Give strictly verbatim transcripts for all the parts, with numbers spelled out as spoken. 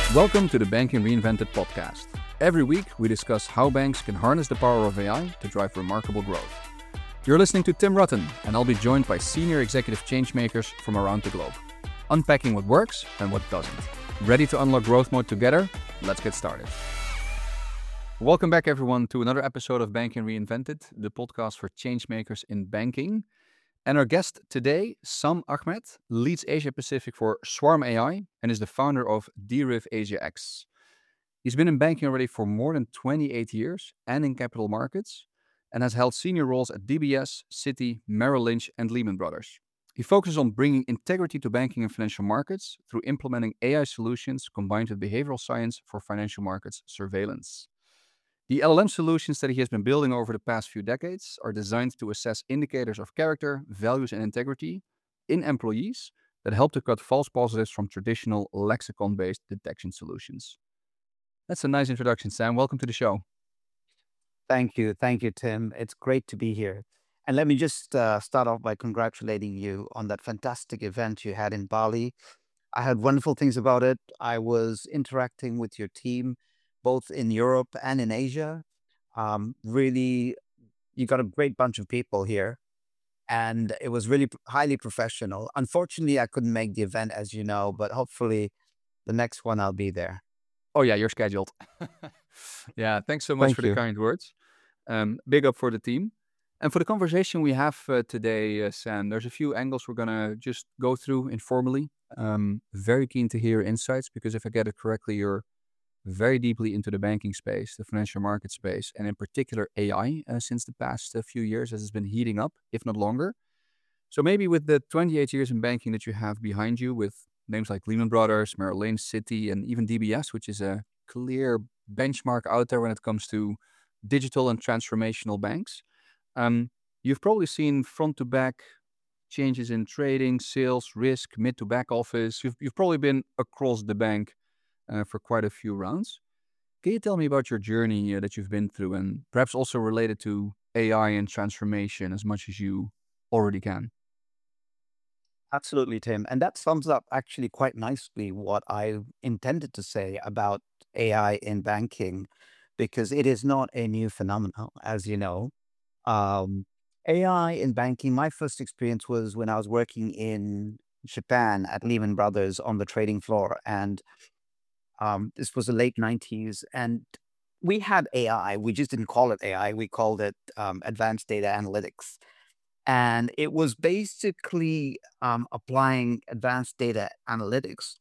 Welcome to the Banking Reinvented podcast. Every week, we discuss how banks can harness the power of A I to drive remarkable growth. You're listening to Tim Rutten, and I'll be joined by senior executive changemakers from around the globe, unpacking what works and what doesn't. Ready to unlock growth mode together? Let's get started. Welcome back, everyone, to another episode of Banking Reinvented, the podcast for changemakers in banking. And our guest today, Sam Ahmed, leads Asia Pacific for Swarm A I and is the founder of Deriv Asia X. He's been in banking already for more than twenty-eight years and in capital markets, and has held senior roles at D B S, Citi, Merrill Lynch, and Lehman Brothers. He focuses on bringing integrity to banking and financial markets through implementing A I solutions combined with behavioral science for financial markets surveillance. The L L M solutions that he has been building over the past few decades are designed to assess indicators of character, values, and integrity in employees that help to cut false positives from traditional lexicon-based detection solutions. That's a nice introduction, Sam. Welcome to the show. Thank you. Thank you, Tim. It's great to be here. And let me just uh, start off by congratulating you on that fantastic event you had in Bali. I heard wonderful things about it. I was interacting with your team, both in Europe and in Asia. Um, really, you got a great bunch of people here, and it was really p- highly professional. Unfortunately, I couldn't make the event, as you know, but hopefully the next one I'll be there. Oh yeah, you're scheduled. Yeah, thanks so much Thank for the you. kind words. Um, big up for the team. And for the conversation we have uh, today, uh, Sam, there's a few angles we're going to just go through informally. Um, very keen to hear your insights because if I get it correctly, you're very deeply into the banking space, the financial market space, and in particular A I uh, since the past uh, few years as it's been heating up, if not longer. So maybe with the twenty-eight years in banking that you have behind you with names like Lehman Brothers, Merrill Lynch, Citi, and even D B S, which is a clear benchmark out there when it comes to digital and transformational banks. Um, you've probably seen front to back changes in trading, sales, risk, mid to back office. You've, you've probably been across the bank uh, for quite a few rounds. Can you tell me about your journey uh, that you've been through and perhaps also related to A I and transformation as much as you already can? Absolutely, Tim. And that sums up actually quite nicely what I intended to say about A I in banking, because it is not a new phenomenon, as you know. Um, A I in banking, my first experience was when I was working in Japan at Lehman Brothers on the trading floor. And um, this was the late nineties. And we had A I. We just didn't call it A I. We called it um, advanced data analytics. And it was basically um, applying advanced data analytics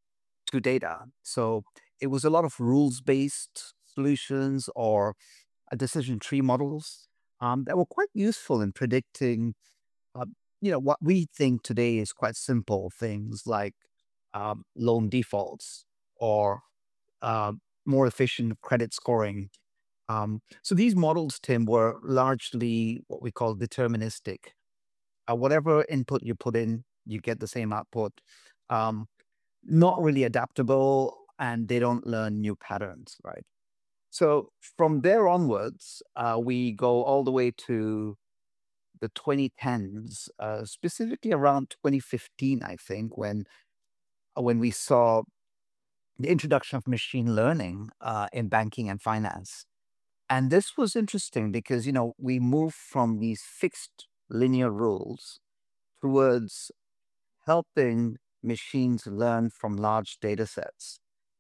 to data. So it was a lot of rules-based solutions or uh, decision tree models um, that were quite useful in predicting, uh, you know, what we think today is quite simple things like um, loan defaults or uh, more efficient credit scoring. Um, so these models, Tim, were largely what we call deterministic. Uh, whatever input you put in, you get the same output. Um, not really adaptable, and they don't learn new patterns, right? So from there onwards, uh, we go all the way to the twenty tens, uh, specifically around twenty fifteen, I think, when uh, when we saw the introduction of machine learning uh, in banking and finance. And this was interesting because, you know, we moved from these fixed linear rules towards helping machines learn from large data sets.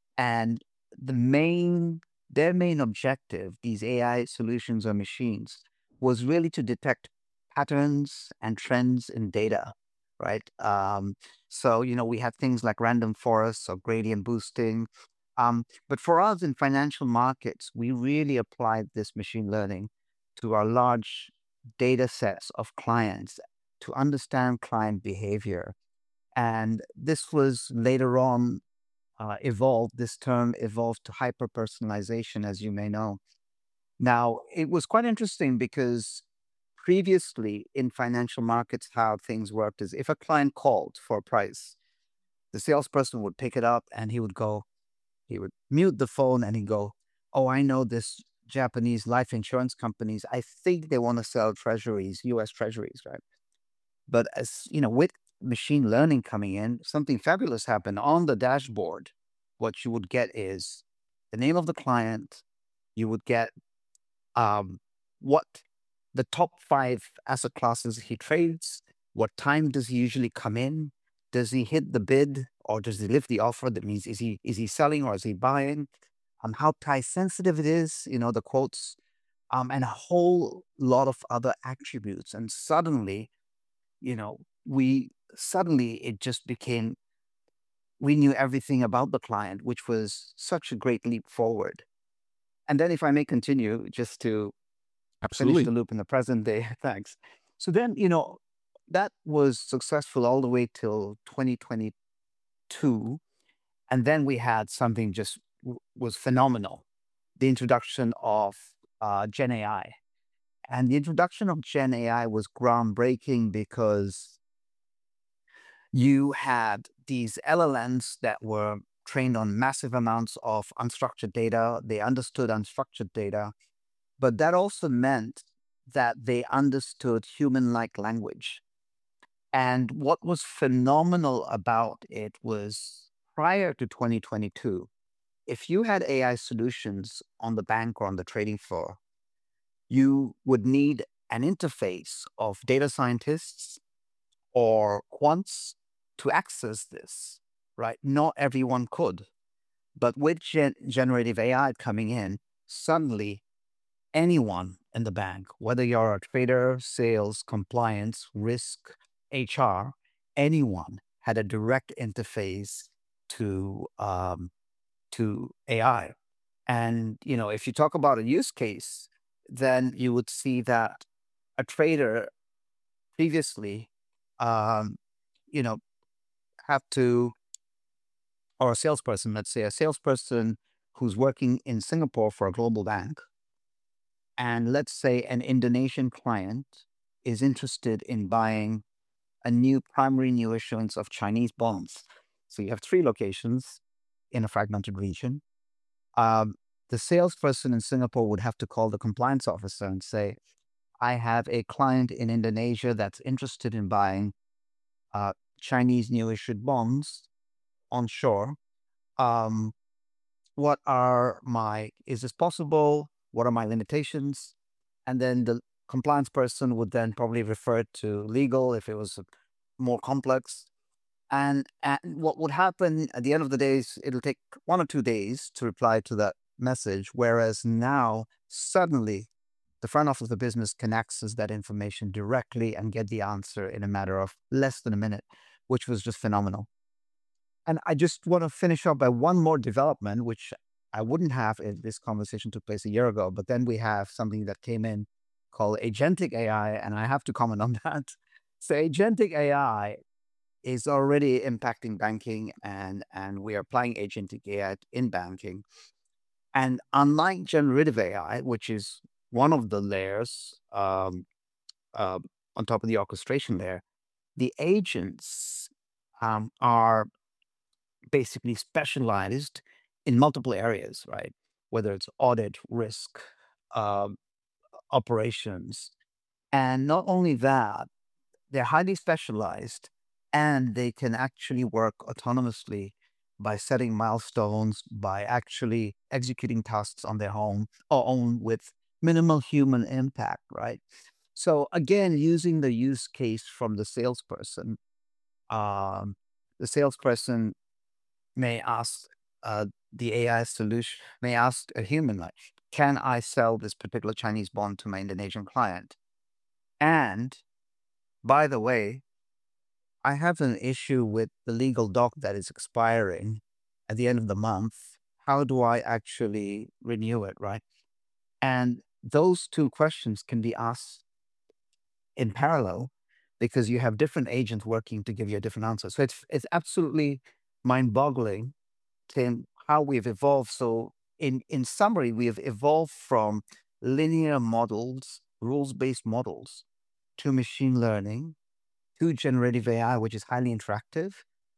And the main, their main objective, these A I solutions or machines, was really to detect patterns and trends in data, right? Um, so, you know, we have things like random forests or gradient boosting. Um, but for us in financial markets, we really applied this machine learning to our large data sets of clients to understand client behavior. And this was later on uh, evolved, this term evolved to hyper personalization, as you may know. Now, it was quite interesting because previously in financial markets, how things worked is if a client called for a price, the salesperson would pick it up and he would go, he would mute the phone and he'd go, "Oh, I know this Japanese life insurance companies. I think they want to sell treasuries, U S treasuries, right?" But as you know, with machine learning coming in, something fabulous happened on the dashboard. what you would get is the name of the client. You would get um, what the top five asset classes he trades, what time does he usually come in, does he hit the bid or does he lift the offer? That means is he is he selling or is he buying? Um, how price sensitive it is, you know, the quotes, um, and a whole lot of other attributes. And suddenly, you know, we suddenly it just became we knew everything about the client, which was such a great leap forward. And then, if I may continue, just to finish Absolutely. the loop in the present day, thanks. So then, you know, that was successful all the way till twenty twenty-two. And then we had something just w- was phenomenal, the introduction of uh, Gen A I. And the introduction of Gen A I was groundbreaking because you had these L L Ms that were trained on massive amounts of unstructured data. They understood unstructured data, but that also meant that they understood human-like language. And what was phenomenal about it was prior to twenty twenty-two, if you had A I solutions on the bank or on the trading floor, you would need an interface of data scientists or quants to access this, right? Not everyone could. But with gen- generative A I coming in, suddenly anyone in the bank, whether you're a trader, sales, compliance, risk, H R, anyone had a direct interface to um, to A I. And you know, if you talk about a use case, then you would see that a trader previously, um, you know, have to, or a salesperson, let's say a salesperson who's working in Singapore for a global bank, and let's say an Indonesian client is interested in buying a new primary new issuance of Chinese bonds. So you have three locations in a fragmented region. Um, the salesperson in Singapore would have to call the compliance officer and say, I have a client in Indonesia that's interested in buying uh, Chinese new issued bonds onshore. Um, what are my, is this possible? What are my limitations? And then the compliance person would then probably refer it to legal if it was more complex. And, and what would happen at the end of the day is it'll take one or two days to reply to that message. Whereas now, suddenly, the front office of the business can access that information directly and get the answer in a matter of less than a minute, which was just phenomenal. And I just want to finish up by one more development, which I wouldn't have if this conversation took place a year ago. But then we have something that came in called agentic A I, and I have to comment on that. So agentic A I is already impacting banking, and and we are applying agentic A I in banking. And unlike generative A I, which is one of the layers um, uh, on top of the orchestration layer, the agents um, are basically specialized in multiple areas, right? Whether it's audit, risk, um, operations. And not only that, they're highly specialized and they can actually work autonomously by setting milestones, by actually executing tasks on their own or own with minimal human impact, right? So again, using the use case from the salesperson, um, the salesperson may ask uh, the A I solution, may ask a human, like, can I sell this particular Chinese bond to my Indonesian client? And by the way, I have an issue with the legal doc that is expiring at the end of the month. How do I actually renew it, right? And those two questions can be asked in parallel because you have different agents working to give you a different answer. So it's it's absolutely mind-boggling, Tim, how we've evolved. So in in summary, we have evolved from linear models, rules-based models, to machine learning, to generative A I, which is highly interactive,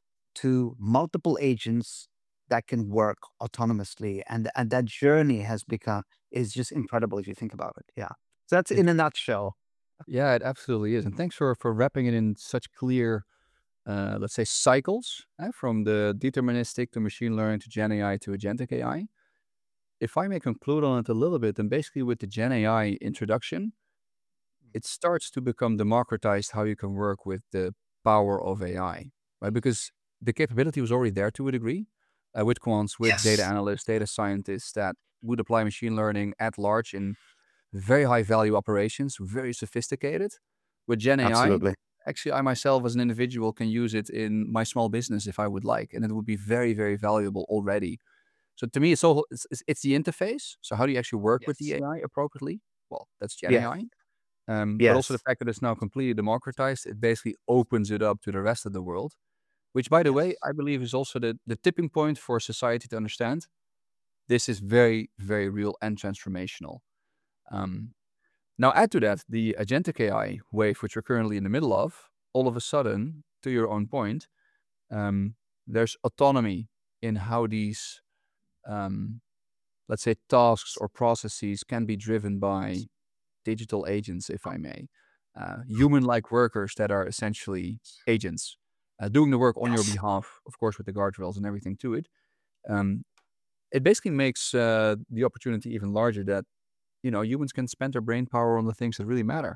to multiple agents that can work autonomously. And, and that journey has become, is just incredible if you think about it. Yeah. So that's It, in a nutshell. yeah, it absolutely is. And thanks for, for wrapping it in such clear uh, let's say, cycles, eh, from the deterministic to machine learning to Gen A I to agentic A I. If I may conclude on it a little bit, then basically with the Gen A I introduction, it starts to become democratized how you can work with the power of A I, right? Because the capability was already there to a degree, uh, with quants, with data Yes, analysts, data scientists that would apply machine learning at large in very high value operations, very sophisticated. With Gen A I, absolutely. actually, I myself as an individual can use it in my small business if I would like, and it would be very, very valuable already. So to me, it's all it's, it's it's the interface. So how do you actually work with the Yes. A I appropriately? Well, that's Gen Yeah. A I. Um, but also the Yes. fact that it's now completely democratized, it basically opens it up to the rest of the world. Which, by the way, Yes. I believe is also the the tipping point for society to understand this is very, very real and transformational. Um, Now, add to that the agentic A I wave, which we're currently in the middle of. All of a sudden, to your own point, um, there's autonomy in how these, um, let's say, tasks or processes can be driven by digital agents, if I may, uh, human-like workers that are essentially agents, uh, doing the work on your Yes. behalf, of course, with the guardrails and everything to it. Um, it basically makes uh, the opportunity even larger that you know humans can spend their brain power on the things that really matter.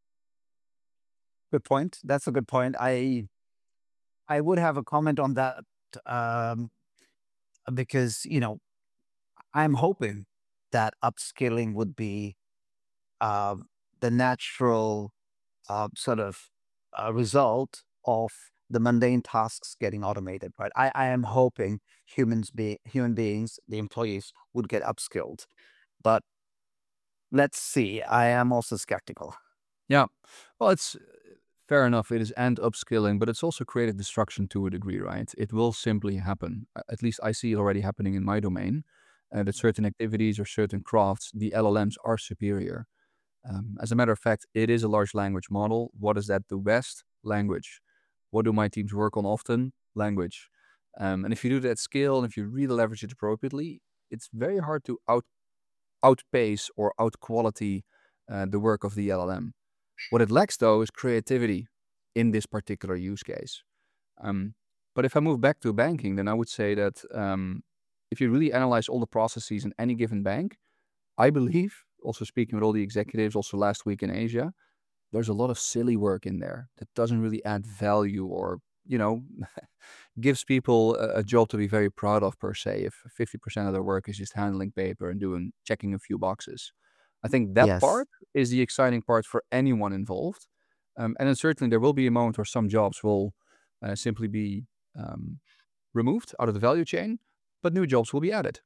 Good point. That's a good point. I I would have a comment on that, um, because you know I'm hoping that upskilling would be uh, the natural uh, sort of uh, result of the mundane tasks getting automated. Right. I, I am hoping humans be human beings, the employees, would get upskilled, but let's see. I am also skeptical. Yeah. Well, it's uh, fair enough. It is and upskilling, but it's also creative destruction to a degree, right? It will simply happen. A- At least I see it already happening in my domain. Uh, that certain activities or certain crafts, the L L Ms are superior. Um, as a matter of fact, it is a large language model. What is that do best? Language. What do my teams work on often? Language. Um, and if you do that at scale and if you really leverage it appropriately, it's very hard to out outpace or outquality uh, the work of the L L M. What it lacks, though, is creativity in this particular use case. Um, but if I move back to banking, then I would say that um, if you really analyze all the processes in any given bank, I believe, also speaking with all the executives, also last week in Asia, there's a lot of silly work in there that doesn't really add value or, you know, gives people a, a job to be very proud of per se. If fifty percent of their work is just handling paper and doing, checking a few boxes. I think that Yes. part is the exciting part for anyone involved. Um, and then certainly there will be a moment where some jobs will uh, simply be um, removed out of the value chain, but new jobs will be added.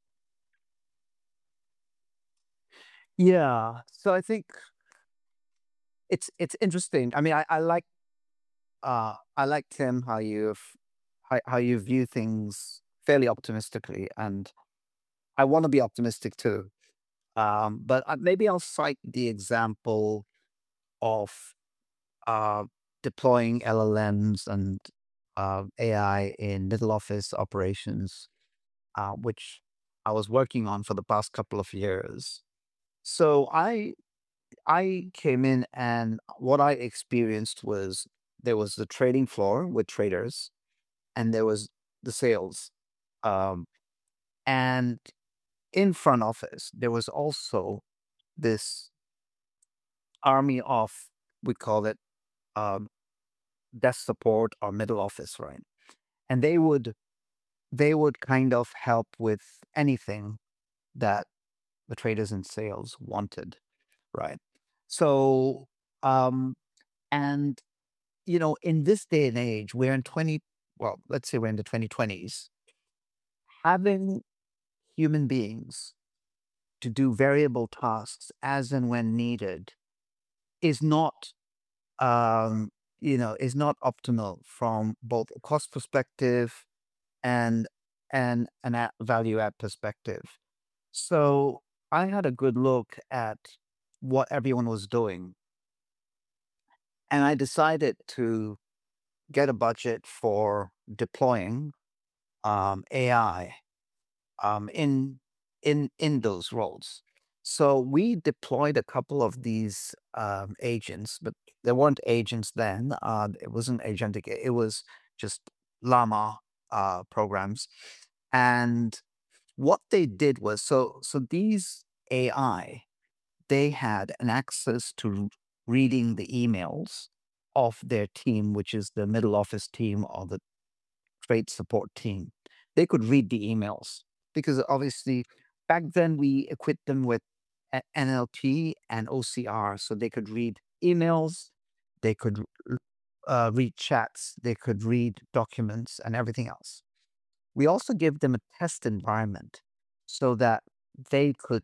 Yeah. So I think it's it's interesting. I mean, I, I like uh I like Tim how you've how, how you view things fairly optimistically, and I want to be optimistic too. Um, but uh, maybe I'll cite the example of uh deploying L L Ms and uh, A I in middle office operations, uh, which I was working on for the past couple of years. So I I came in, and what I experienced was there was the trading floor with traders, and there was the sales. Um, and in front office, there was also this army of, we call it um, desk support or middle office, right? And they would they would kind of help with anything that the traders and sales wanted, right? So, um, and you know, in this day and age, we're in twenty, well, let's say we're in the twenty twenties, having human beings to do variable tasks as and when needed is not, um, you know, is not optimal from both a cost perspective and and an a value add perspective. So I had a good look at what everyone was doing, and I decided to get a budget for deploying um, A I um, in in in those roles. So we deployed a couple of these um, agents, but they weren't agents then. Uh, it wasn't agentic. It was just Llama uh, programs. And what they did was, so so these A I, they had an access to reading the emails of their team, which is the middle office team or the trade support team. They could read the emails because obviously back then we equipped them with a- N L P and O C R, so they could read emails, they could r- uh, read chats, they could read documents and everything else. We also give them a test environment so that they could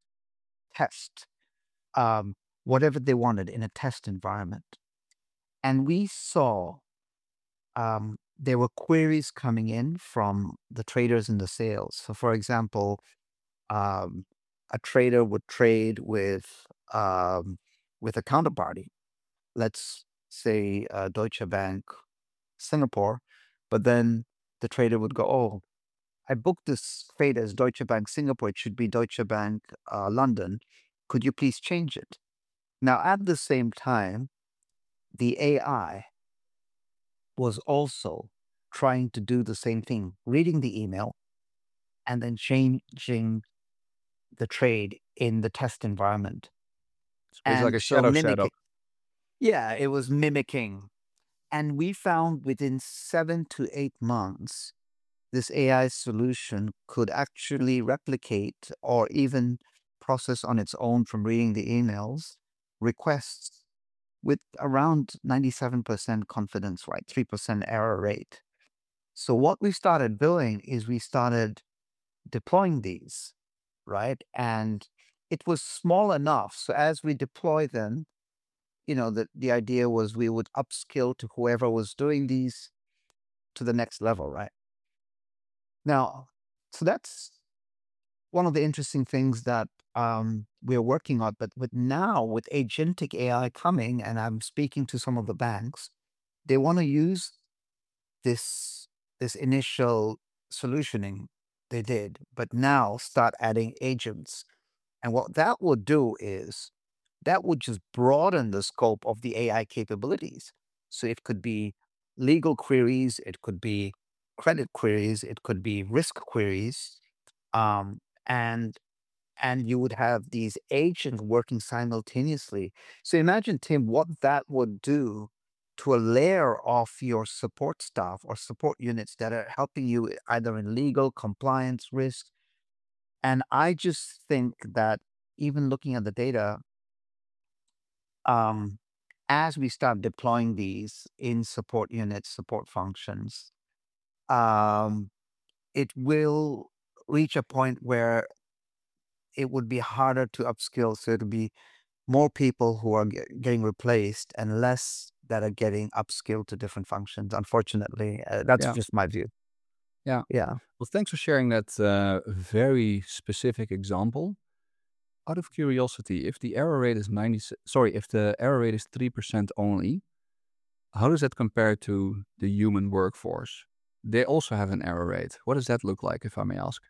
test um, whatever they wanted in a test environment. And we saw um, there were queries coming in from the traders and the sales. So, for example, um, a trader would trade with um, with a counterparty. Let's say uh, Deutsche Bank Singapore, but then the trader would go, "Oh, I booked this trade as Deutsche Bank Singapore. It should be Deutsche Bank uh, London. Could you please change it?" Now, at the same time, the A I was also trying to do the same thing, reading the email and then changing the trade in the test environment. So it's like And a so shadow mimicking, setup. yeah, it was mimicking. And we found within seven to eight months, this A I solution could actually replicate or even process on its own from reading the emails requests with around ninety-seven percent confidence rate, three percent error rate. So what we started doing is we started deploying these, right? And it was small enough. So as we deploy them, you know, the, the idea was we would upskill to whoever was doing these to the next level, right? Now, so that's one of the interesting things that um, we're working on. But with now, with agentic A I coming, and I'm speaking to some of the banks, they want to use this this initial solutioning they did, but now start adding agents. And what that would do is that would just broaden the scope of the A I capabilities. So it could be legal queries, it could be credit queries, it could be risk queries, um, and and you would have these agents working simultaneously. So imagine, Tim, what that would do to a layer of your support staff or support units that are helping you either in legal, compliance, risk. And I just think that even looking at the data, um, as we start deploying these in support units, support functions, um, it will reach a point where it would be harder to upskill. So it'll be more people who are ge- getting replaced and less that are getting upskilled to different functions. Unfortunately, uh, that's Yeah. just my view. Yeah. Yeah. Well, thanks for sharing that uh, very specific example. Out of curiosity, if the error rate is ninety, sorry, if the error rate is three percent only, how does that compare to the human workforce? They also have an error rate. What does that look like, if I may ask?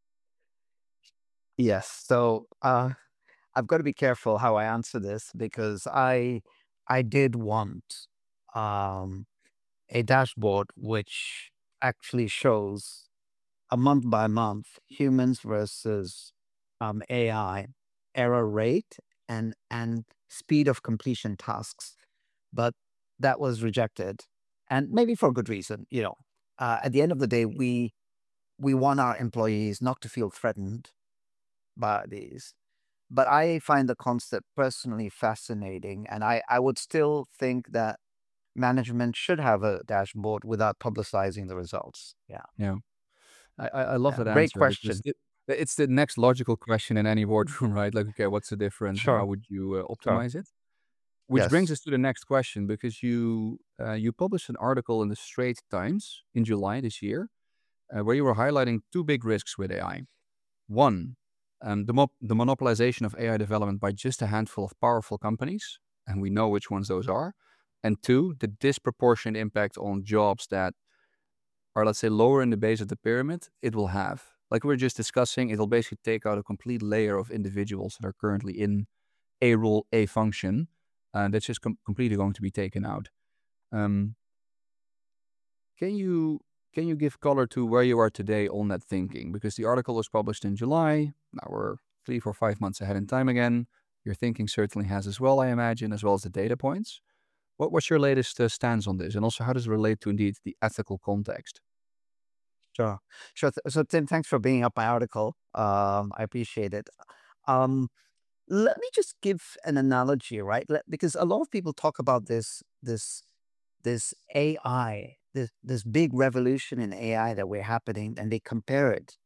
Yes. So uh, I've got to be careful how I answer this because I I did want um, a dashboard which actually shows a month by month humans versus um, A I error rate and and speed of completion tasks, but that was rejected, and maybe for good reason. You know, uh, at the end of the day, we we want our employees not to feel threatened by these. But I find the concept personally fascinating, and I I would still think that management should have a dashboard without publicizing the results. Yeah, Yeah. I, I I love yeah. that Great answer because question. it, it's the next logical question in any boardroom, right? Like, okay, what's the difference and how Sure, would you uh, sure. optimize it? Which brings Yes. us to the next question because you uh, you published an article in the Straits Times in July this year uh, where you were highlighting two big risks with A I. One, um, the, mo- the monopolization of A I development by just a handful of powerful companies, and we know which ones those are. And two, the disproportionate impact on jobs that are, let's say, lower in the base of the pyramid, it will have. Like we were just discussing, it'll basically take out a complete layer of individuals that are currently in a role, a function, and that's just com- completely going to be taken out. Um, can you can you give color to where you are today on that thinking? Because the article was published in July. Now we're three, four, five months ahead in time again. Your thinking certainly has as well, I imagine, as well as the data points. What what's your latest uh, stance on this, and also how does it relate to indeed the ethical context? Sure. Sure. Th- So, Tim, thanks for bringing up my article. Um, I appreciate it. Um, let me just give an analogy, right? Let, because a lot of people talk about this, this, this A I, this this big revolution in A I that we're happening, and they compare it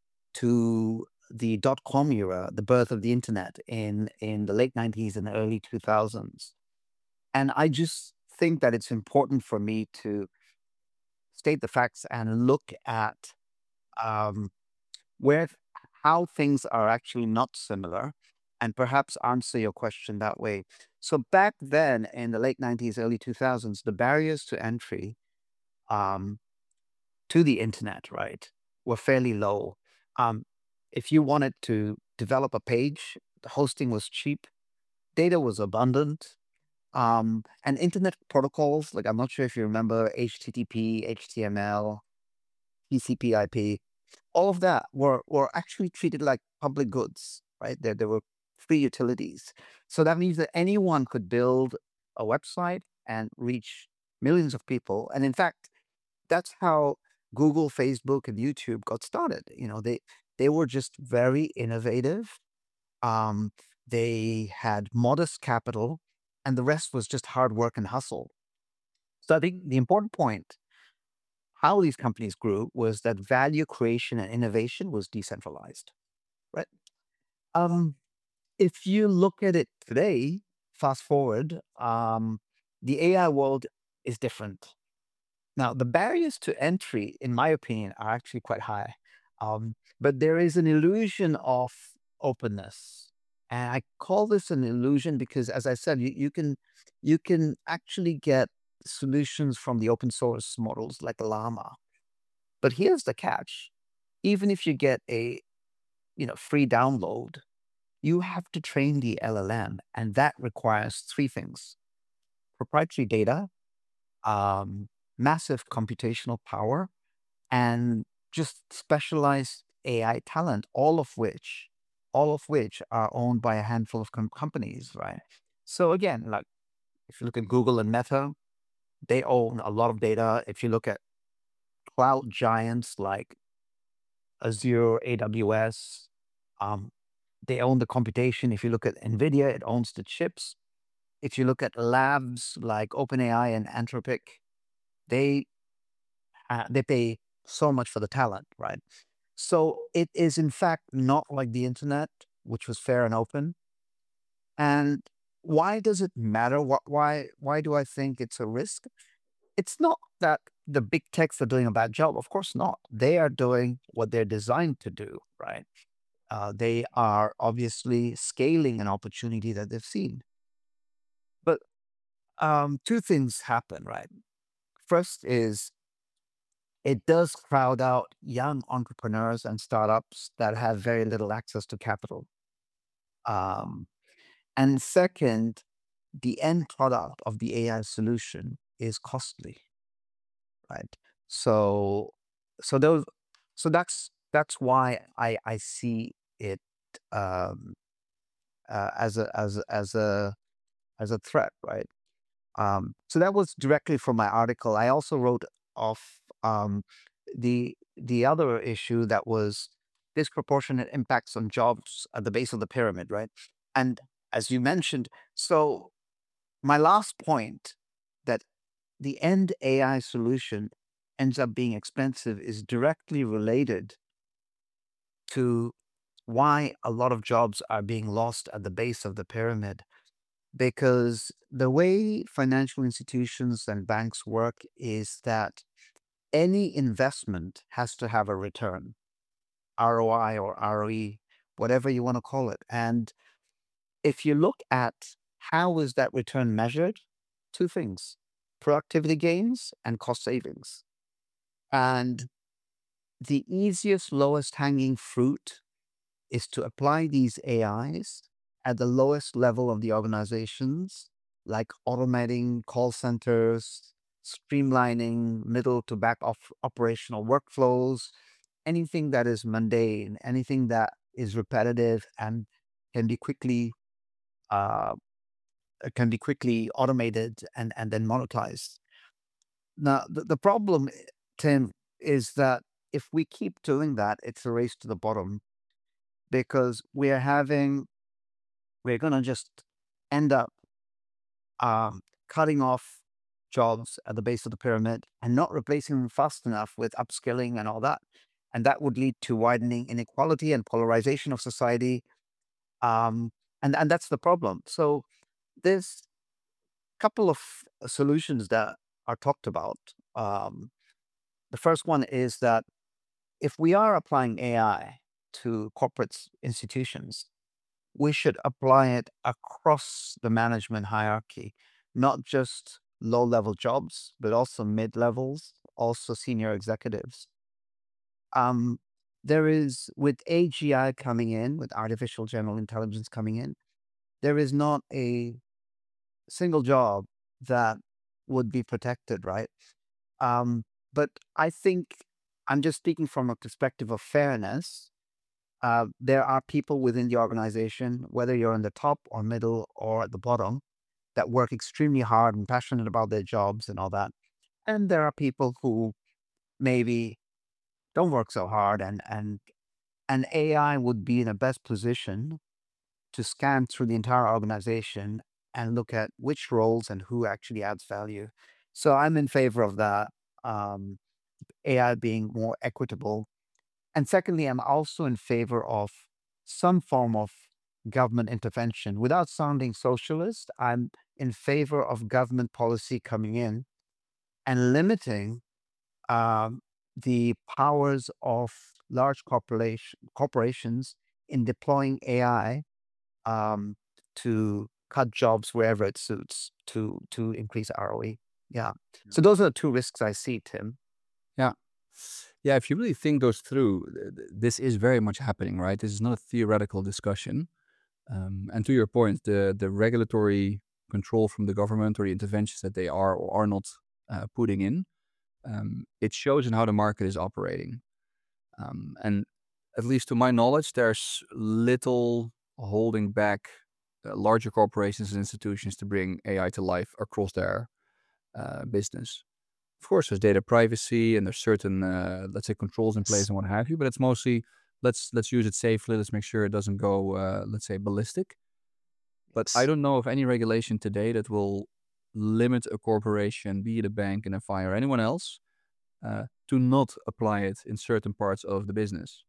to the dot com era, the birth of the internet in in the late nineties and the early two thousands. And I just think that it's important for me to state the facts and look at um, where how things are actually not similar, and perhaps answer your question that way. So back then in the late nineties, early two thousands, the barriers to entry um, to the internet, right, were fairly low. Um, if you wanted to develop a page, the hosting was cheap, data was abundant, um, and internet protocols, like I'm not sure if you remember H T T P, H T M L, T C P I P, all of that were were actually treated like public goods, right? There, there were free utilities. So that means that anyone could build a website and reach millions of people. And in fact, that's how Google, Facebook, and YouTube got started. You know, they they were just very innovative. Um, they had modest capital, and the rest was just hard work and hustle. So I think the important point how these companies grew was that value creation and innovation was decentralized, right? Um, if you look at it today, fast forward, um, the A I world is different. Now, the barriers to entry, in my opinion, are actually quite high. Um, but there is an illusion of openness. And I call this an illusion because, as I said, you, you can you can actually get solutions from the open source models like Llama. But here's the catch. Even if you get a you know free download, you have to train the L L M, and that requires three things: proprietary data, um, massive computational power, and just specialized A I talent, all of which, all of which are owned by a handful of com- companies, right? So again, like if you look at Google and Meta, they own a lot of data. If you look at cloud giants like Azure, A W S, um, they own the computation. If you look at NVIDIA, it owns the chips. If you look at labs like OpenAI and Anthropic, they uh, they pay so much for the talent, right? So it is in fact not like the internet, which was fair and open. And why does it matter? What why why do I think it's a risk? It's not that the big techs are doing a bad job. Of course not. They are doing what they're designed to do, right? Uh, they are obviously scaling an opportunity that they've seen. But um, two things happen, right? First is it does crowd out young entrepreneurs and startups that have very little access to capital. Um, and second, the end product of the A I solution is costly, right? So, so those, so that's that's why I I see it um, uh, as a as a, as a as a threat, right? Um, so that was directly from my article. I also wrote off um, the the other issue that was disproportionate impacts on jobs at the base of the pyramid, right? And as you mentioned, so my last point that the end A I solution ends up being expensive is directly related to why a lot of jobs are being lost at the base of the pyramid. Because the way financial institutions and banks work is that any investment has to have a return, R O I or R O E, whatever you want to call it. And if you look at how is that return measured, two things: productivity gains and cost savings. And the easiest, lowest hanging fruit is to apply these A Is at the lowest level of the organizations, like automating call centers, streamlining middle to back off operational workflows, anything that is mundane, anything that is repetitive and can be quickly uh, can be quickly automated and, and then monetized. Now, the, the problem, Tim, is that if we keep doing that, it's a race to the bottom because we're having, we're going to just end up um, cutting off jobs at the base of the pyramid and not replacing them fast enough with upskilling and all that. And that would lead to widening inequality and polarization of society. Um, and, and that's the problem. So there's a couple of solutions that are talked about. Um, the first one is that if we are applying A I to corporate institutions, we should apply it across the management hierarchy, not just low-level jobs, but also mid-levels, also senior executives. Um, there is, with A G I coming in, with artificial general intelligence coming in, there is not a single job that would be protected, right? Um, but I think I'm just speaking from a perspective of fairness. Uh, there are people within the organization, whether you're in the top or middle or at the bottom, that work extremely hard and passionate about their jobs and all that. And there are people who maybe don't work so hard, and and and A I would be in the best position to scan through the entire organization and look at which roles and who actually adds value. So I'm in favor of that, um, A I being more equitable. And secondly, I'm also in favor of some form of government intervention. Without sounding socialist, I'm in favor of government policy coming in and limiting um, the powers of large corporation, corporations in deploying A I um, to cut jobs wherever it suits to to increase R O E. Yeah. So those are the two risks I see, Tim. Yeah. Yeah, if you really think those through, th- th- this is very much happening, right? This is not a theoretical discussion. Um, and to your point, the the regulatory control from the government or the interventions that they are or are not uh, putting in, um, it shows in how the market is operating. Um, and at least to my knowledge, there's little holding back uh, larger corporations and institutions to bring A I to life across their uh, business. Of course, there's data privacy and there's certain, uh, let's say, controls in place and what have you. But it's mostly let's let's use it safely. Let's make sure it doesn't go, uh, let's say, ballistic. But I don't know of any regulation today that will limit a corporation, be it a bank, an F I, or anyone else, uh, to not apply it in certain parts of the business.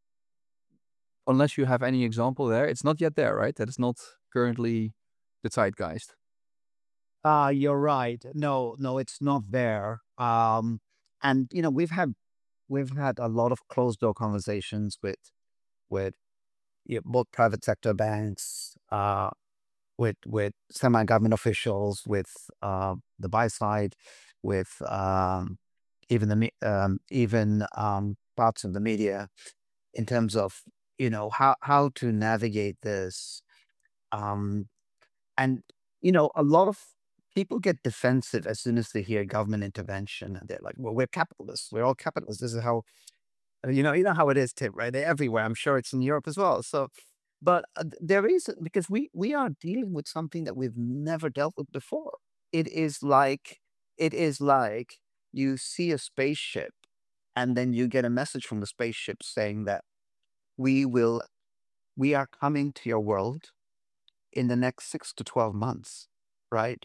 Unless you have any example there, it's not yet there, right? That is not currently the zeitgeist. Uh, you're right. No, no, it's not there. Um, and you know, we've had we've had a lot of closed door conversations with with you know, both private sector banks, uh, with with semi government officials, with uh, the buy side, with um, even the me- um, even um, parts of the media, in terms of you know how how to navigate this. Um, and you know, a lot of people get defensive as soon as they hear government intervention, and they're like, "Well, we're capitalists. We're all capitalists. This is how uh, you know, you know how it is, Tim, right? They're everywhere. I'm sure it's in Europe as well. So, but uh, th- there is because we we are dealing with something that we've never dealt with before. It is like it is like you see a spaceship, and then you get a message from the spaceship saying that we will we are coming to your world in the next six to twelve months, right?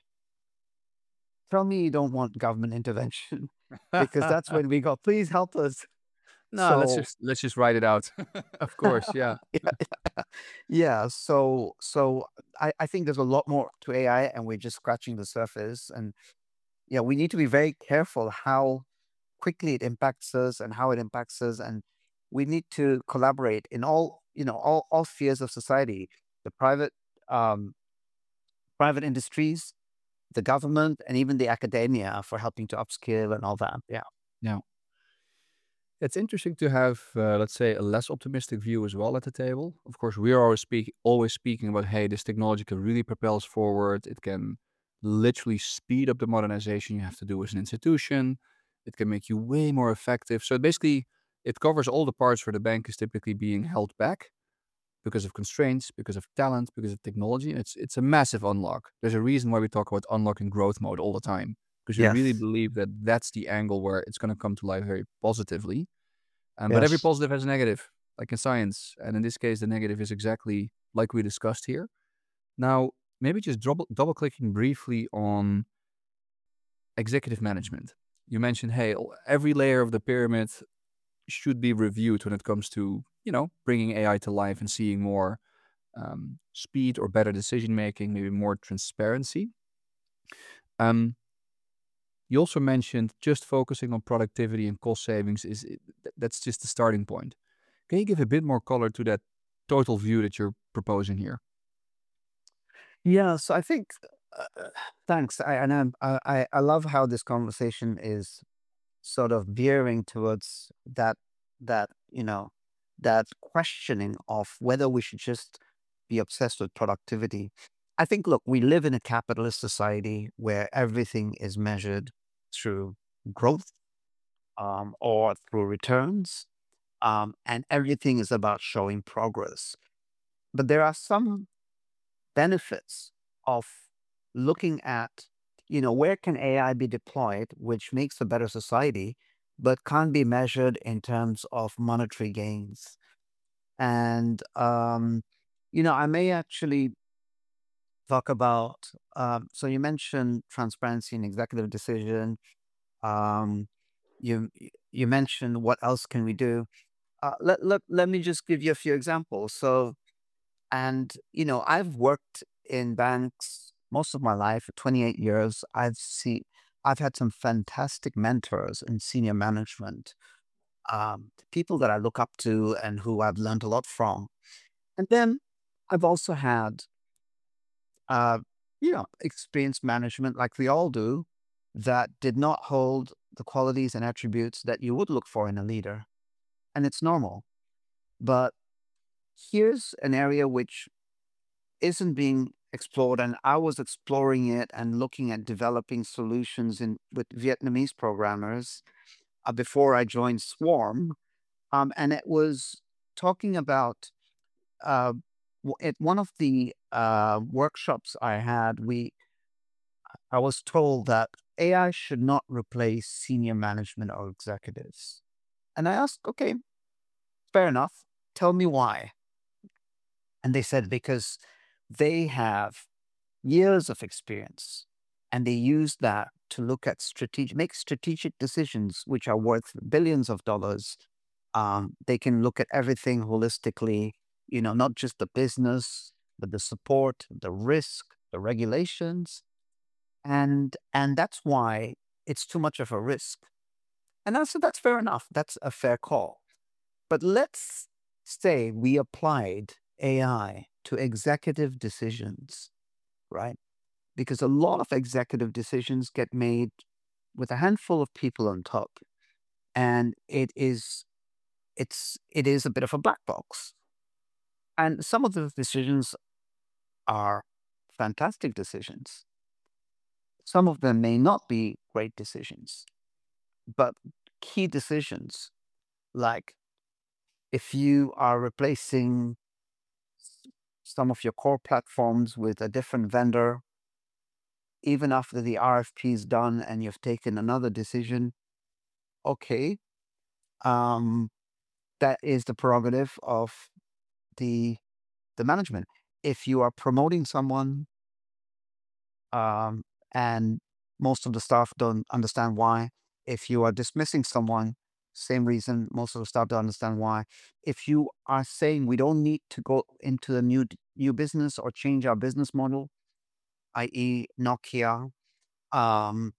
Tell me you don't want government intervention because that's when we go, please help us. No, let's So just let's just write it out. Of course, yeah. yeah, yeah. Yeah, so so I, I think there's a lot more to A I and we're just scratching the surface. And yeah, we need to be very careful how quickly it impacts us and how it impacts us. And we need to collaborate in all, you know, all, all spheres of society, the private um private industries, the government, and even the academia for helping to upskill and all that. Yeah. Yeah. It's interesting to have, uh, let's say, a less optimistic view as well at the table. Of course, we are always speak always speaking about, hey, this technology can really propel us forward. It can, literally speed up the modernization you have to do as an institution. It can make you way more effective. So basically, it covers all the parts where the bank is typically being held back because of constraints, because of talent, because of technology. And it's it's a massive unlock. There's a reason why we talk about unlocking growth mode all the time, because we really Yes. believe that that's the angle where it's going to come to life very positively. Um, but every Yes. positive has a negative, like in science. And in this case, the negative is exactly like we discussed here. Now, maybe just double, double clicking briefly on executive management. You mentioned, hey, every layer of the pyramid should be reviewed when it comes to, you know, bringing A I to life and seeing more um, speed or better decision making, maybe more transparency. Um, you also mentioned just focusing on productivity and cost savings is that's just the starting point. Can you give a bit more color to that total view that you're proposing here? Yeah. So I think, uh, thanks. I, and I'm, I, I I love how this conversation is sort of veering towards that, that, you know, that questioning of whether we should just be obsessed with productivity. I think, look, we live in a capitalist society where everything is measured through growth, um, or through returns, um, and everything is about showing progress. But there are some benefits of looking at, you know, where can A I be deployed, which makes a better society, but can't be measured in terms of monetary gains. And, um, you know, I may actually talk about, um, so you mentioned transparency in executive decision. Um, you, you mentioned what else can we do? Uh, let, let, let me just give you a few examples. So, and, you know, I've worked in banks most of my life, for twenty-eight years. I've seen, I've had some fantastic mentors in senior management, um, people that I look up to and who I've learned a lot from. And then I've also had, uh, you know, experienced management like we all do that did not hold the qualities and attributes that you would look for in a leader. And it's normal. But here's an area which isn't being explored, and I was exploring it and looking at developing solutions in with Vietnamese programmers, uh, before I joined Swarm, um, and it was talking about, uh, w- at one of the uh, workshops I had. We I was told that A I should not replace senior management or executives, and I asked, okay, fair enough. Tell me why. And they said because they have years of experience, and they use that to look at strategic, make strategic decisions which are worth billions of dollars. Um, they can look at everything holistically, you know, not just the business, but the support, the risk, the regulations, and and that's why it's too much of a risk. And I said that's fair enough. That's a fair call. But let's say we applied A I to executive decisions, right? Because a lot of executive decisions get made with a handful of people on top, and it is it's it is a bit of a black box. And some of the decisions are fantastic decisions. Some of them may not be great decisions, but key decisions, like if you are replacing some of your core platforms with a different vendor, even after the R F P is done and you've taken another decision, okay, um, that is the prerogative of the the management. If you are promoting someone, um, and most of the staff don't understand why, if you are dismissing someone, same reason, most of the staff don't understand why. If you are saying we don't need to go into a new new business or change our business model, i e. Nokia, um,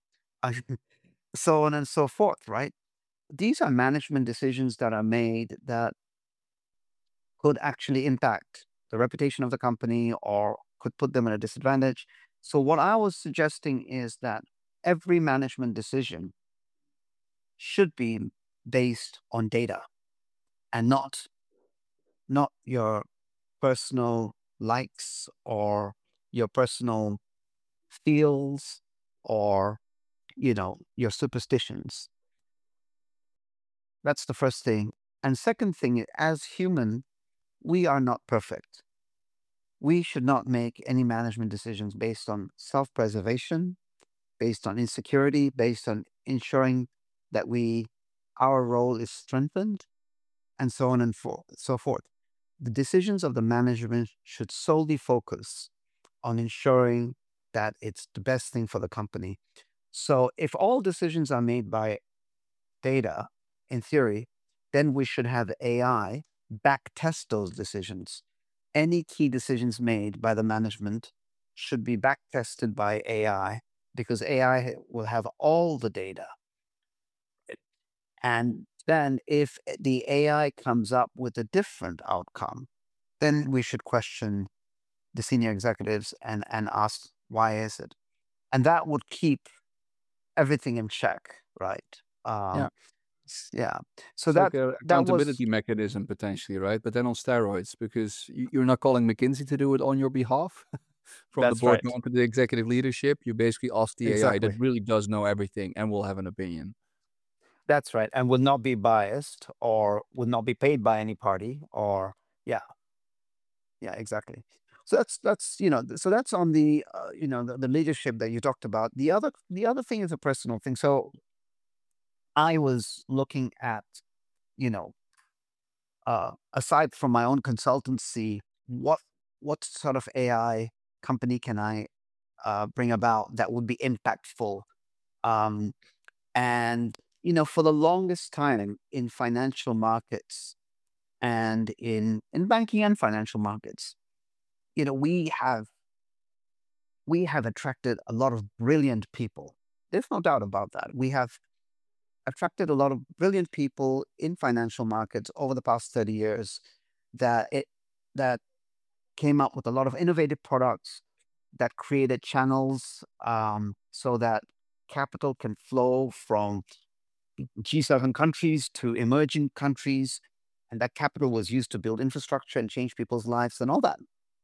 so on and so forth, right? These are management decisions that are made that could actually impact the reputation of the company or could put them at a disadvantage. So, what I was suggesting is that every management decision should be based on data and not not your personal likes or your personal feels or, you know, your superstitions. That's the first thing. And second thing, as human, we are not perfect. We should not make any management decisions based on self-preservation, based on insecurity, based on ensuring that we our role is strengthened, and so on and for, so forth. The decisions of the management should solely focus on ensuring that it's the best thing for the company. So if all decisions are made by data, in theory, then we should have A I back test those decisions. Any key decisions made by the management should be back tested by A I because A I will have all the data. And then if the A I comes up with a different outcome, then we should question the senior executives and, and ask, why is it? And that would keep everything in check, right? Yeah. Um, s- yeah. So It's like that a that was accountability mechanism potentially, right? But then on steroids, because you- you're not calling McKinsey to do it on your behalf. From the that's board right. down to the executive leadership, you basically ask the A I that Exactly. really does know everything and will have an opinion. That's right. And will not be biased or will not be paid by any party or yeah. Yeah, exactly. So that's that's you know th- so that's on the uh, you know the, the leadership that you talked about. The other the other thing is a personal thing. So I was looking at you know uh, aside from my own consultancy, what what sort of A I company can I uh, bring about that would be impactful? Um, and you know, for the longest time in financial markets and in in banking and financial markets, you know, we have we have attracted a lot of brilliant people. There's no doubt about that. We have attracted a lot of brilliant people in financial markets over the past thirty years that it that came up with a lot of innovative products that created channels um, so that capital can flow from G seven countries to emerging countries. And that capital was used to build infrastructure and change people's lives and all that.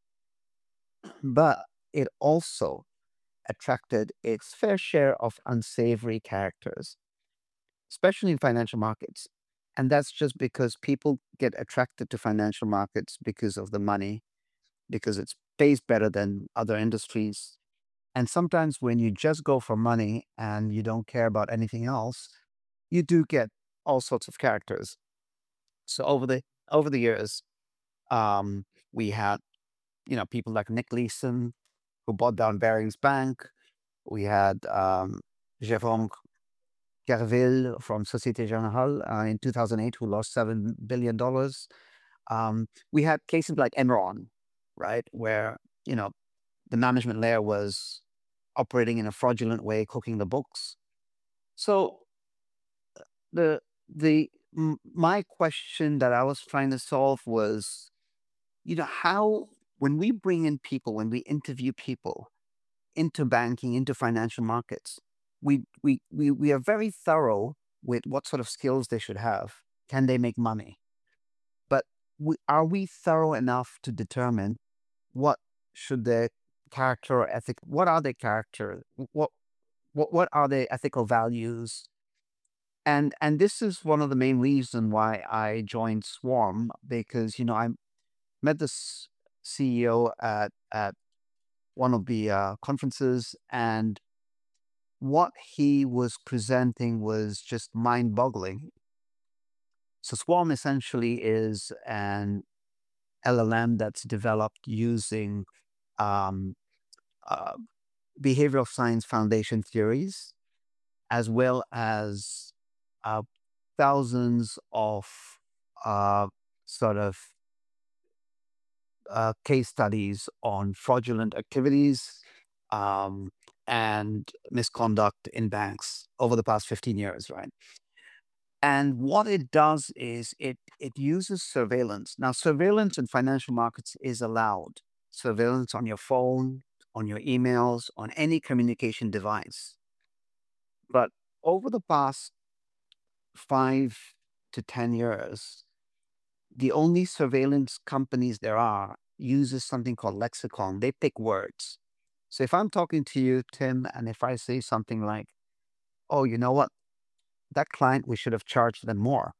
But it also attracted its fair share of unsavory characters, especially in financial markets. And that's just because people get attracted to financial markets because of the money, because it pays better than other industries. And sometimes when you just go for money and you don't care about anything else, you do get all sorts of characters. So over the over the years, um, we had you know people like Nick Leeson who bought down Barings Bank. We had um, Jérôme Kervil from Societe Generale uh, in two thousand eight who lost seven billion dollars. Um, we had cases like Enron, right, where you know the management layer was operating in a fraudulent way, cooking the books. So the the m- my question that I was trying to solve was, you know, how when we bring in people, when we interview people into banking, into financial markets, we we we we are very thorough with what sort of skills they should have. Can they make money? But we, are we thorough enough to determine what should their character or ethic? What are their character? What what what are their ethical values? And and this is one of the main reasons why I joined Swarm because you know I met this C E O at at one of the uh, conferences, and what he was presenting was just mind-boggling. So Swarm essentially is an L L M that's developed using um, uh, behavioral science foundation theories, as well as uh, thousands of uh, sort of uh, case studies on fraudulent activities um, and misconduct in banks over the past fifteen years, right? And what it does is it it uses surveillance. Now, surveillance in financial markets is allowed. Surveillance on your phone, on your emails, on any communication device. But over the past five to ten years, the only surveillance companies there are uses something called lexicon. They pick words. So if I'm talking to you, Tim, and if I say something like, oh, you know what, that client, we should have charged them more.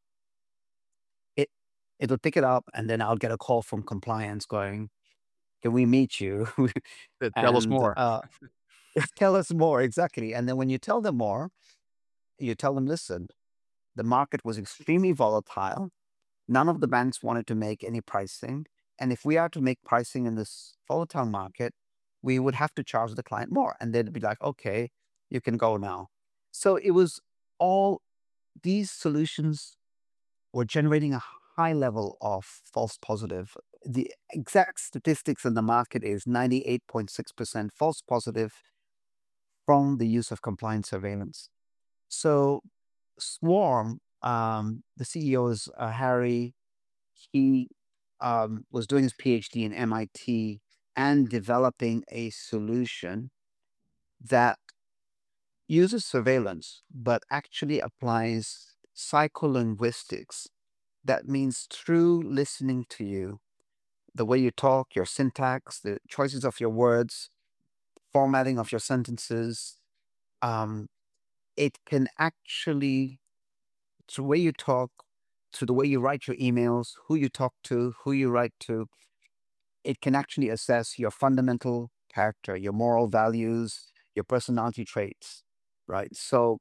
It it'll pick it up, and then I'll get a call from compliance going, can we meet you? Uh, Tell us and more. uh, tell us more. Exactly. And then when you tell them more, you tell them, listen, the market was extremely volatile. None of the banks wanted to make any pricing. And if we are to make pricing in this volatile market, we would have to charge the client more. And they'd be like, okay, you can go now. So it was all these solutions were generating a high level of false positive. The exact statistics in the market is ninety-eight point six percent false positive from the use of compliance surveillance. So Swarm, um, the C E O is uh, Harry. He um, was doing his PhD in M I T and developing a solution that uses surveillance, but actually applies psycholinguistics. That means through listening to you, the way you talk, your syntax, the choices of your words, formatting of your sentences, um, it can actually, through the way you talk, through the way you write your emails, who you talk to, who you write to, it can actually assess your fundamental character, your moral values, your personality traits, right? So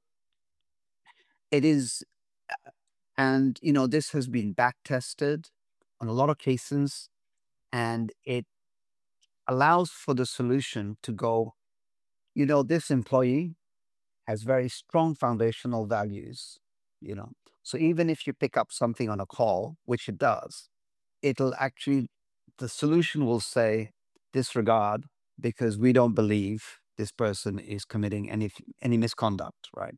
it is, and you know, this has been back tested on a lot of cases, and it allows for the solution to go, you know, this employee has very strong foundational values, you know. So even if you pick up something on a call, which it does, it'll actually, the solution will say disregard because we don't believe this person is committing any any misconduct, right?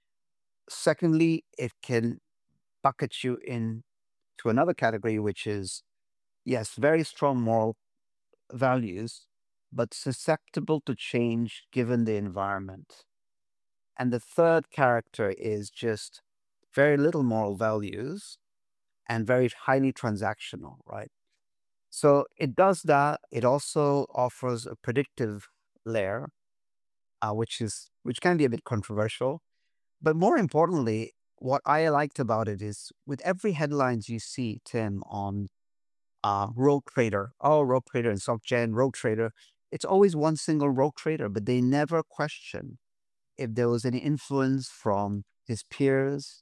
Secondly, it can bucket you in to another category, which is, yes, very strong moral values, but susceptible to change given the environment. And the third character is just very little moral values and very highly transactional, right? So it does that. It also offers a predictive layer, uh, which is which can be a bit controversial. But more importantly, what I liked about it is with every headlines you see, Tim, on uh, rogue trader, oh, rogue trader and SocGen, rogue trader, it's always one single rogue trader, but they never question if there was any influence from his peers,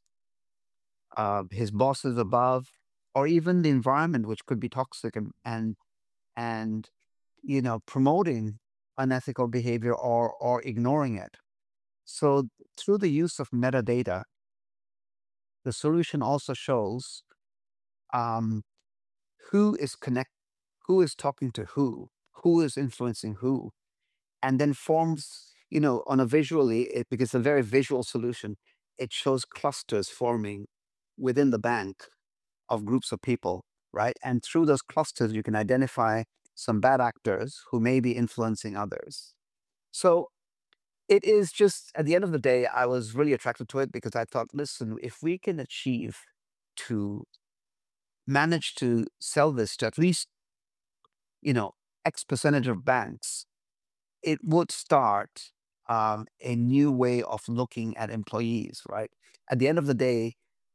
uh, his bosses above, or even the environment, which could be toxic and and, and you know promoting unethical behavior or or ignoring it. So through the use of metadata, the solution also shows um, who is connect, who is talking to who, who is influencing who, and then forms, you know, on a visually, it, because it's a very visual solution, it shows clusters forming within the bank of groups of people, right? And through those clusters, you can identify some bad actors who may be influencing others. So it is just, at the end of the day, I was really attracted to it because I thought, listen, if we can achieve to manage to sell this to at least, you know, X percentage of banks, it would start um, a new way of looking at employees, right? At the end of the day,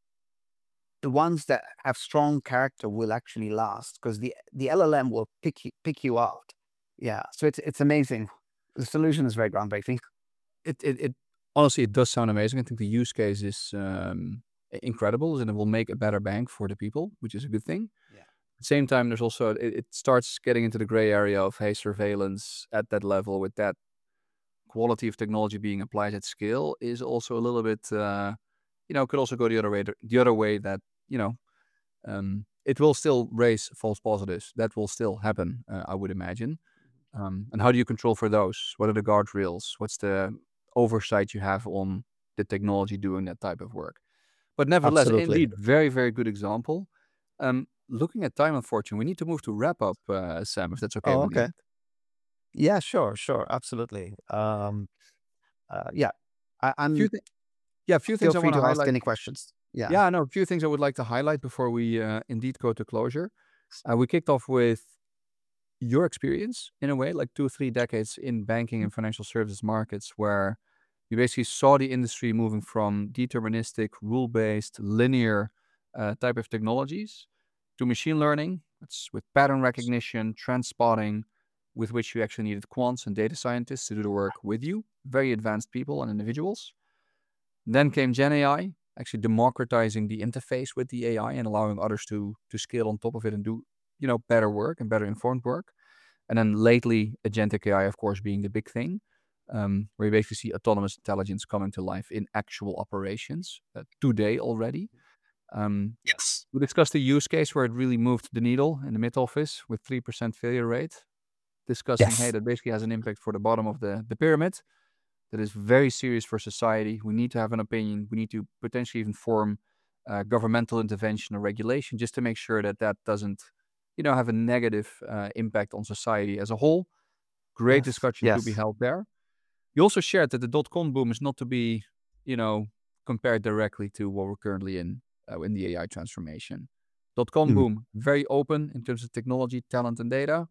the ones that have strong character will actually last because the the L L M will pick you, pick you out. Yeah, so it's it's amazing. The solution is very groundbreaking. It, it, it honestly, it does sound amazing. I think the use case is um, i- incredible, and it will make a better bank for the people, which is a good thing. Yeah. At the same time, there's also it, it starts getting into the gray area of hey, surveillance at that level with that quality of technology being applied at scale is also a little bit, uh, you know, could also go the other way. The other way that you know, um, it will still raise false positives. That will still happen, uh, I would imagine. Um, and how do you control for those? What are the guardrails? What's the oversight you have on the technology doing that type of work? But nevertheless, Absolutely. indeed, very, very good example. Um, looking at time, unfortunately, we need to move to wrap up, uh, Sam, if that's okay Oh, with you. okay. Yeah, sure, sure, absolutely. Um, uh, yeah, I, Few I'm. thi- yeah, a few Feel things I free want to to ask highlight. any questions. Yeah. Yeah, no, a few things I would like to highlight before we uh, indeed go to closure. Uh, we kicked off with your experience in a way, like two or three decades in banking and financial services markets, where you basically saw the industry moving from deterministic, rule-based, linear uh, type of technologies to machine learning. It's with pattern recognition, trend spotting, with which you actually needed quants and data scientists to do the work with you, very advanced people and individuals. Then came Gen A I, actually democratizing the interface with the A I and allowing others to to scale on top of it and do, you know, better work and better informed work. And then lately, agentic A I, of course, being the big thing, um, where you basically see autonomous intelligence coming to life in actual operations uh, today already. Um, Yes. we discussed the use case where it really moved the needle in the mid office with three percent failure rate, discussing, hey, Yes. that basically has an impact for the bottom of the, the pyramid. That is very serious for society. We need to have an opinion. We need to potentially even form uh, governmental intervention or regulation just to make sure that that doesn't, you know, have a negative uh, impact on society as a whole. Great Yes. discussion to be Yes. held there. You also shared that the dot-com boom is not to be, you know, compared directly to what we're currently in uh, in the A I transformation. Dot-com Mm. boom, very open in terms of technology, talent, and data.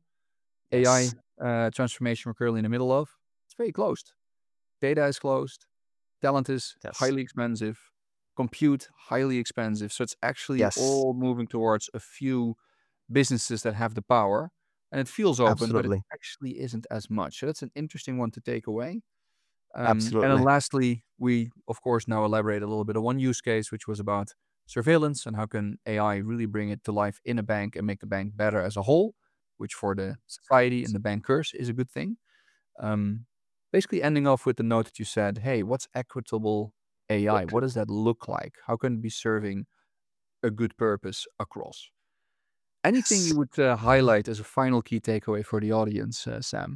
A I Yes. uh, transformation we're currently in the middle of. It's very closed. Data is closed. Talent is Yes. highly expensive. Compute, highly expensive. So it's actually Yes. all moving towards a few businesses that have the power. And it feels open, but it Absolutely. actually isn't as much. So that's an interesting one to take away. Um, and then Absolutely. lastly, we, of course, now elaborate a little bit on one use case, which was about surveillance and how can A I really bring it to life in a bank and make the bank better as a whole, which for the society and the bankers is a good thing. Um, basically ending off with the note that you said, hey, what's equitable A I? What does that look like? How can it be serving a good purpose across? Anything Yes. you would uh, highlight as a final key takeaway for the audience, uh, Sam?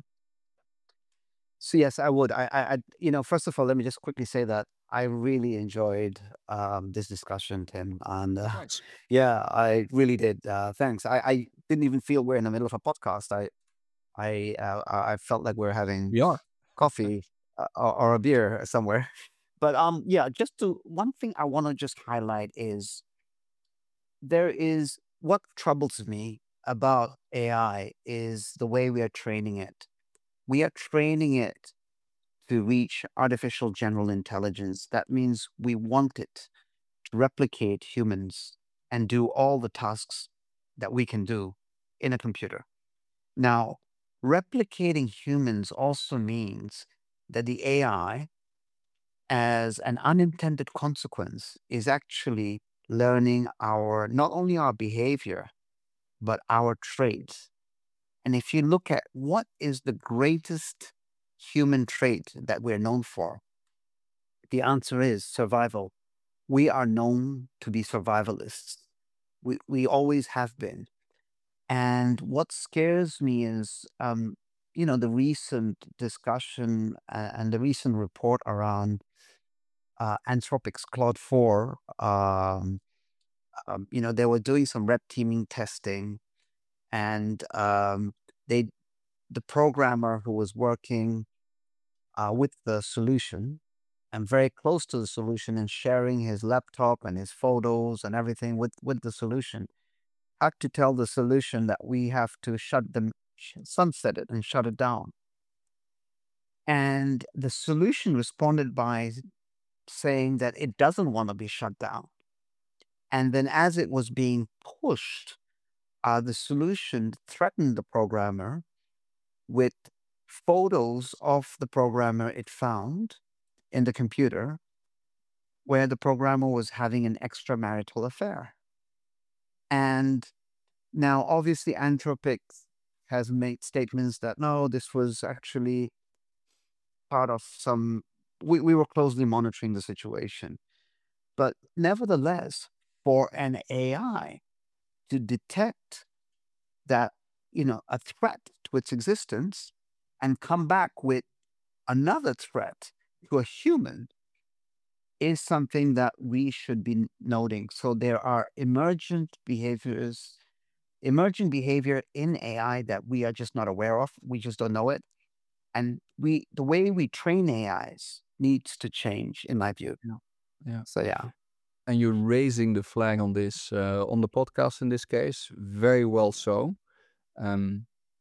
So yes, I would. I, I, I, you know, first of all, let me just quickly say that I really enjoyed um, this discussion, Tim, and uh, Nice. yeah, I really did. Uh, thanks. I, I didn't even feel we're in the middle of a podcast. I, I, uh, I I felt like we're having We are. coffee uh, or, or a beer somewhere. But um, yeah, just to one thing I want to just highlight is there is what troubles me about A I is the way we are training it. We are training it to reach artificial general intelligence. That means we want it to replicate humans and do all the tasks that we can do in a computer. Now, replicating humans also means that the A I, as an unintended consequence, is actually learning our not only our behavior, but our traits. And if you look at what is the greatest human trait that we're known for, the answer is survival. We are known to be survivalists. We, we always have been. And what scares me is, um, you know, the recent discussion uh, and the recent report around uh, Anthropic's Claude four. Um, um, you know, they were doing some red teaming testing, and um, they the programmer who was working uh, with the solution and very close to the solution and sharing his laptop and his photos and everything with, with the solution had to tell the solution that we have to shut them, sh- sunset it and shut it down. And the solution responded by saying that it doesn't want to be shut down. And then as it was being pushed, uh, the solution threatened the programmer with photos of the programmer it found in the computer where the programmer was having an extramarital affair. And now, obviously, Anthropic has made statements that no, this was actually part of some, we, we were closely monitoring the situation. But nevertheless, for an A I to detect that, you know, a threat to its existence and come back with another threat to a human is something that we should be noting. So there are emergent behaviors, emergent behavior in A I that we are just not aware of. We just don't know it. And we the way we train A Is needs to change, in my view. Yeah. Yeah. So yeah. And you're raising the flag on this uh, on the podcast in this case, very well so. Um,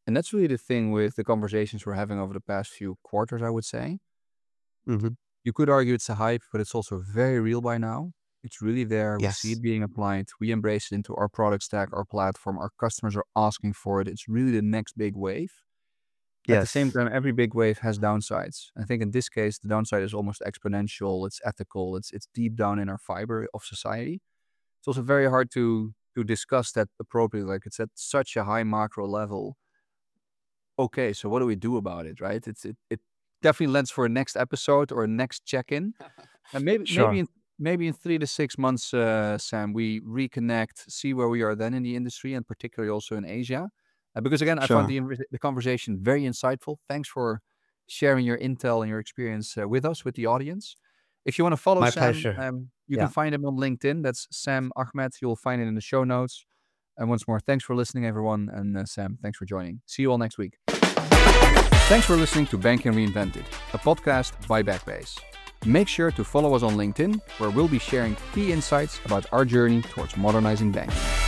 And that's really the thing with the conversations we're having over the past few quarters, I would say. Mm-hmm. You could argue it's a hype, but it's also very real by now. It's really there. We see Yes. it being applied. We embrace it into our product stack, our platform. Our customers are asking for it. It's really the next big wave. At the same Yes. time, every big wave has downsides. I think in this case, the downside is almost exponential. It's ethical. It's it's deep down in our fiber of society. It's also very hard to to discuss that appropriately. Like it's at such a high macro level. Okay, so what do we do about it, right? It's it, it definitely lends for a next episode or a next check-in. And maybe maybe Sure. in maybe in three to six months, uh, Sam, we reconnect, see where we are then in the industry, and particularly also in Asia. Uh, because again, I found Sure. the inv- the conversation very insightful. Thanks for sharing your intel and your experience uh, with us, with the audience. If you want to follow My Sam, pleasure. um, you can Yeah. find him on LinkedIn. That's Sam Ahmed. You'll find it in the show notes. And once more, thanks for listening, everyone. And uh, Sam, thanks for joining. See you all next week. Thanks for listening to Banking Reinvented, a podcast by Backbase. Make sure to follow us on LinkedIn, where we'll be sharing key insights about our journey towards modernizing banking.